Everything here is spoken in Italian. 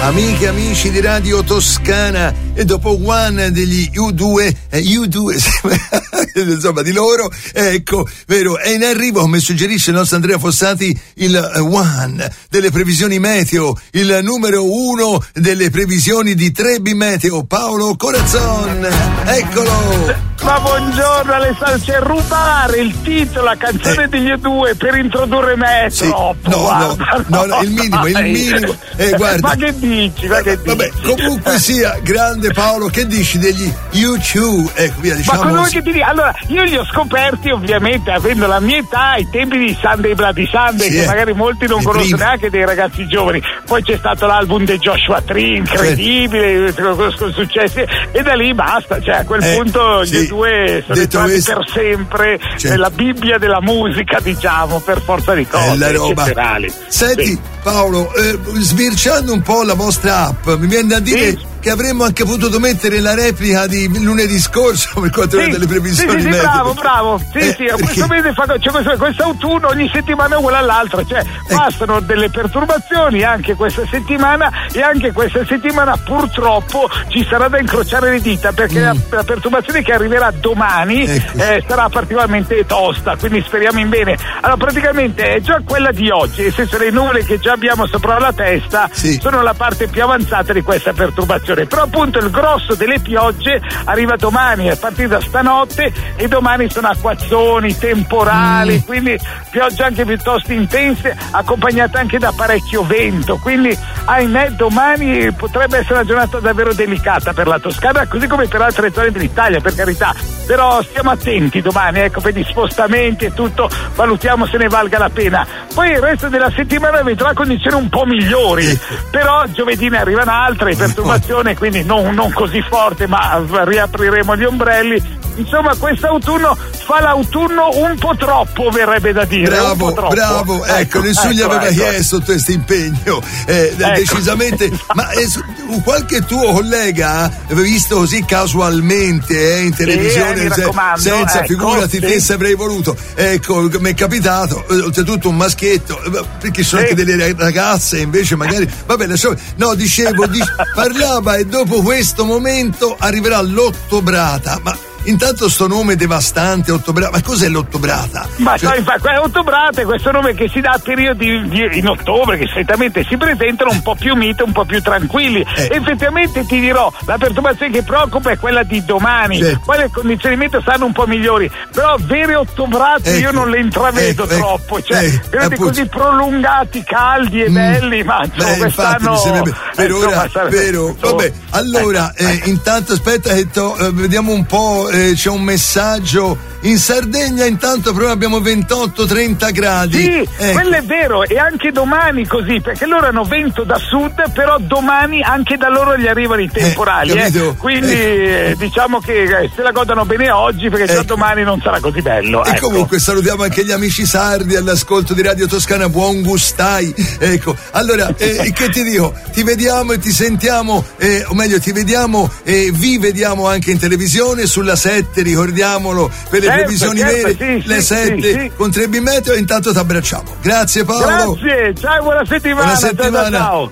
amiche e amici di Radio Toscana, e dopo One degli U2, insomma di loro, ecco, vero, è in arrivo, come suggerisce il nostro Andrea Fossati, il One delle previsioni meteo, il numero 1 delle previsioni di Trebi Meteo, Paolo Corazzon, eccolo! Ma buongiorno Alessandro, c'è rubare il titolo, la canzone degli U2 per introdurre me, sì, troppo, no, il minimo, guarda. Ma che dici, vabbè, comunque sia, grande Paolo, che dici degli U2, ecco, via, diciamo. Ma quello che ti dico, allora, io li ho scoperti ovviamente avendo la mia età, ai tempi di Sunday Bloody Sunday, sì, che magari molti non conoscono neanche dei ragazzi giovani, poi c'è stato l'album di Joshua Tree, incredibile, con successi, e da lì basta, cioè a quel punto gli U2 sono entrati per sempre nella Bibbia della musica, diciamo, per forza di cose eccezionali. Senti, sì. Paolo, sbirciando un po' la vostra app, mi viene da dire che avremmo anche potuto mettere la replica di lunedì scorso per quanto riguarda le previsioni meteo. Bravo. Questo mese quest'autunno ogni settimana è uguale all'altra, cioè passano delle perturbazioni anche questa settimana, e anche questa settimana purtroppo ci sarà da incrociare le dita, perché la perturbazione che arriverà domani sarà particolarmente tosta, quindi speriamo in bene. Allora praticamente è già quella di oggi, nel senso le nuvole che già abbiamo sopra la testa sono la parte più avanzata di questa perturbazione. Però appunto il grosso delle piogge arriva domani, a partire da stanotte, e domani sono acquazzoni, temporali, quindi piogge anche piuttosto intense, accompagnate anche da parecchio vento, quindi ahimè domani potrebbe essere una giornata davvero delicata per la Toscana, così come per altre zone dell'Italia, per carità, però stiamo attenti domani, ecco, per gli spostamenti e tutto, valutiamo se ne valga la pena. Poi il resto della settimana vedrà condizioni un po' migliori, però giovedì ne arrivano altre perturbazioni, quindi non così forte, ma riapriremo gli ombrelli. Insomma, quest'autunno fa l'autunno un po' troppo, verrebbe da dire. Bravo, ecco, nessuno gli aveva chiesto questo impegno, decisamente. Ma qualche tuo collega aveva visto così casualmente in televisione, senza figurati te se avrei voluto. Ecco, mi è capitato, oltretutto un maschietto, perché sono anche delle ragazze, invece magari, vabbè, parlava, e dopo questo momento arriverà l'ottobrata, ma intanto sto nome devastante, ottobrata, ma cos'è l'ottobrata? Ma ottobrata è questo nome che si dà a periodi in ottobre, che solitamente si presentano un po' più mite, un po' più tranquilli. Effettivamente ti dirò, la perturbazione che preoccupa è quella di domani, poi le condizioni meteo saranno un po' migliori, però vere ottobrate io non le intravedo troppo, cioè così prolungati, caldi e belli, ma quest'anno per ora, vero. Vabbè, allora intanto aspetta che vediamo un po'. C'è un messaggio in Sardegna, intanto però abbiamo 28-30 gradi. Sì, quello è vero, e anche domani così, perché loro hanno vento da sud, però domani anche da loro gli arrivano i temporali, quindi diciamo che se la godano bene oggi, perché già domani non sarà così bello. E comunque salutiamo anche gli amici sardi all'ascolto di Radio Toscana, buon gustai. Ecco, allora che ti dico, ti vediamo e ti sentiamo, o meglio ti vediamo e vi vediamo anche in televisione sulla 7, ricordiamolo, per le previsioni vere, le 7 con Trebi Meteo, e intanto ti abbracciamo. Grazie Paolo. Grazie, ciao, buona settimana. Buona settimana. Ciao.